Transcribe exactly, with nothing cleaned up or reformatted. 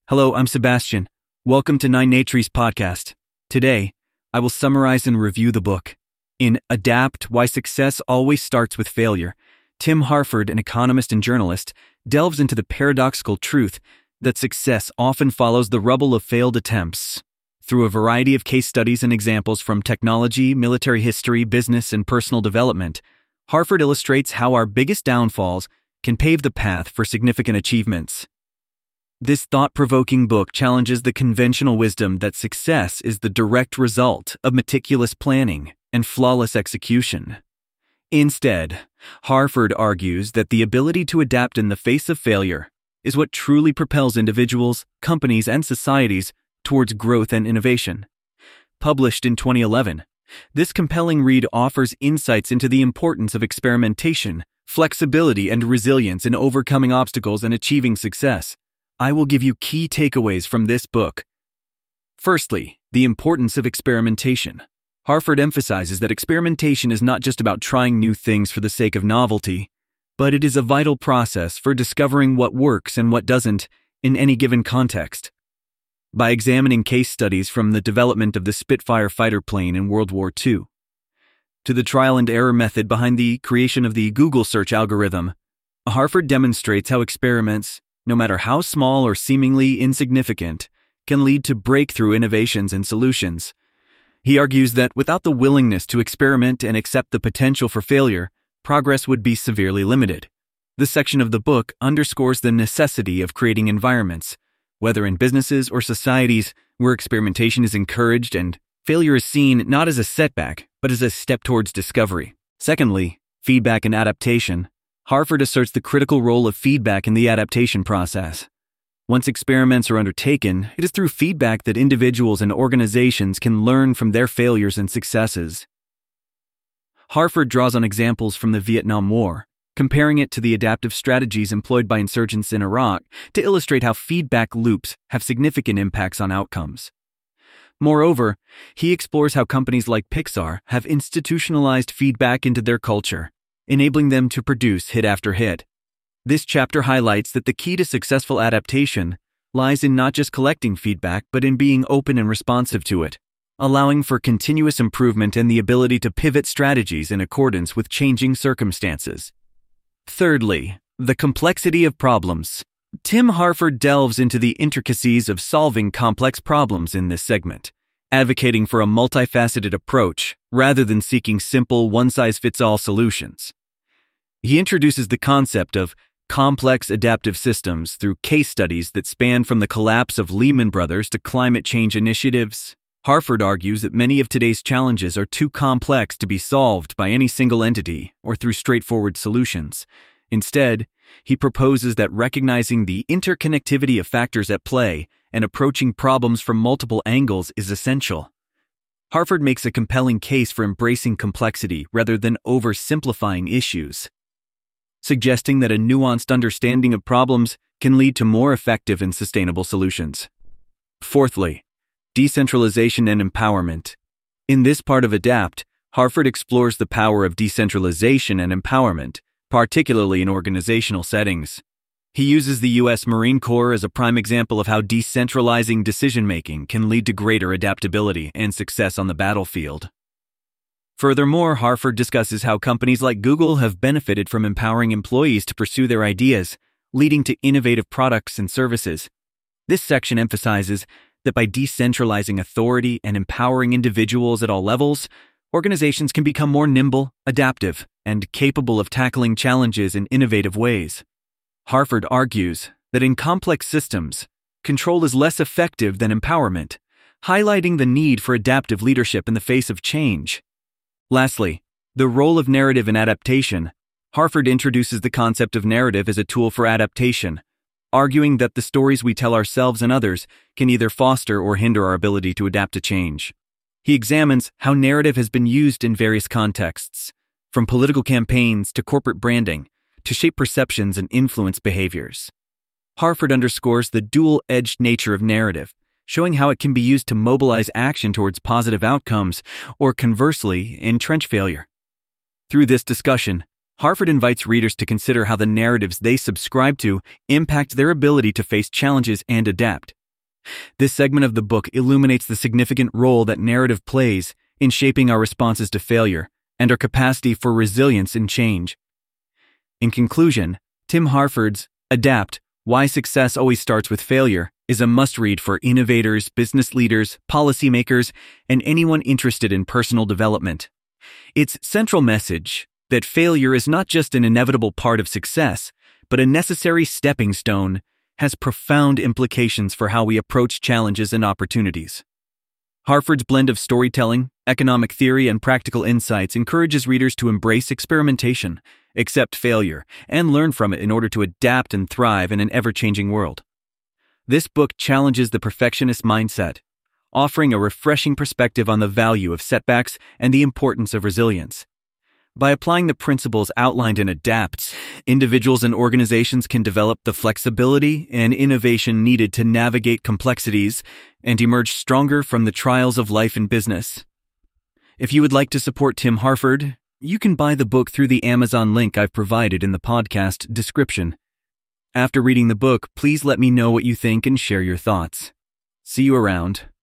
Hello, I'm Sebastian. Welcome to Nine Natries podcast. Today, I will summarize and review the book. In Adapt: Why Success Always Starts with Failure, Tim Harford, an economist and journalist, delves into the paradoxical truth that success often follows the rubble of failed attempts. Through a variety of case studies and examples from technology, military history, business, and personal development, Harford illustrates how our biggest downfalls can pave the path for significant achievements. This thought-provoking book challenges the conventional wisdom that success is the direct result of meticulous planning and flawless execution. Instead, Harford argues that the ability to adapt in the face of failure is what truly propels individuals, companies, and societies towards growth and innovation. Published in twenty eleven, this compelling read offers insights into the importance of experimentation, flexibility, and resilience in overcoming obstacles and achieving success. I will give you key takeaways from this book. Firstly, the importance of experimentation. Harford emphasizes that experimentation is not just about trying new things for the sake of novelty, but it is a vital process for discovering what works and what doesn't in any given context. By examining case studies from the development of the Spitfire fighter plane in World War Two to the trial and error method behind the creation of the Google search algorithm, Harford demonstrates how experiments, no matter how small or seemingly insignificant, can lead to breakthrough innovations and solutions. He argues that without the willingness to experiment and accept the potential for failure, progress would be severely limited. This section of the book underscores the necessity of creating environments, whether in businesses or societies, where experimentation is encouraged and failure is seen not as a setback, but as a step towards discovery. Secondly, feedback and adaptation. Harford asserts the critical role of feedback in the adaptation process. Once experiments are undertaken, it is through feedback that individuals and organizations can learn from their failures and successes. Harford draws on examples from the Vietnam War, comparing it to the adaptive strategies employed by insurgents in Iraq to illustrate how feedback loops have significant impacts on outcomes. Moreover, he explores how companies like Pixar have institutionalized feedback into their culture, enabling them to produce hit after hit. This chapter highlights that the key to successful adaptation lies in not just collecting feedback, but in being open and responsive to it, allowing for continuous improvement and the ability to pivot strategies in accordance with changing circumstances. Thirdly, the complexity of problems. Tim Harford delves into the intricacies of solving complex problems in this segment, advocating for a multifaceted approach rather than seeking simple one-size-fits-all solutions. He introduces the concept of complex adaptive systems through case studies that span from the collapse of Lehman Brothers to climate change initiatives. Harford argues that many of today's challenges are too complex to be solved by any single entity or through straightforward solutions. Instead, he proposes that recognizing the interconnectivity of factors at play and approaching problems from multiple angles is essential. Harford makes a compelling case for embracing complexity rather than oversimplifying issues, suggesting that a nuanced understanding of problems can lead to more effective and sustainable solutions. Fourthly, decentralization and empowerment. In this part of Adapt, Harford explores the power of decentralization and empowerment, particularly in organizational settings. He uses the U S Marine Corps as a prime example of how decentralizing decision-making can lead to greater adaptability and success on the battlefield. Furthermore, Harford discusses how companies like Google have benefited from empowering employees to pursue their ideas, leading to innovative products and services. This section emphasizes that by decentralizing authority and empowering individuals at all levels, organizations can become more nimble, adaptive, and capable of tackling challenges in innovative ways. Harford argues that in complex systems, control is less effective than empowerment, highlighting the need for adaptive leadership in the face of change. Lastly, the role of narrative in adaptation. Harford introduces the concept of narrative as a tool for adaptation, arguing that the stories we tell ourselves and others can either foster or hinder our ability to adapt to change. He examines how narrative has been used in various contexts, from political campaigns to corporate branding, to shape perceptions and influence behaviors. Harford underscores the dual-edged nature of narrative, showing how it can be used to mobilize action towards positive outcomes or, conversely, entrench failure. Through this discussion, Harford invites readers to consider how the narratives they subscribe to impact their ability to face challenges and adapt, This segment of the book illuminates the significant role that narrative plays in shaping our responses to failure and our capacity for resilience and change. In conclusion, Tim Harford's Adapt: Why Success Always Starts with Failure is a must-read for innovators, business leaders, policymakers, and anyone interested in personal development. Its central message, that failure is not just an inevitable part of success, but a necessary stepping stone, has profound implications for how we approach challenges and opportunities. Harford's blend of storytelling, economic theory, and practical insights encourages readers to embrace experimentation, accept failure, and learn from it in order to adapt and thrive in an ever-changing world. This book challenges the perfectionist mindset, offering a refreshing perspective on the value of setbacks and the importance of resilience. By applying the principles outlined in Adapt, individuals and organizations can develop the flexibility and innovation needed to navigate complexities and emerge stronger from the trials of life and business. If you would like to support Tim Harford, you can buy the book through the Amazon link I've provided in the podcast description. After reading the book, please let me know what you think and share your thoughts. See you around.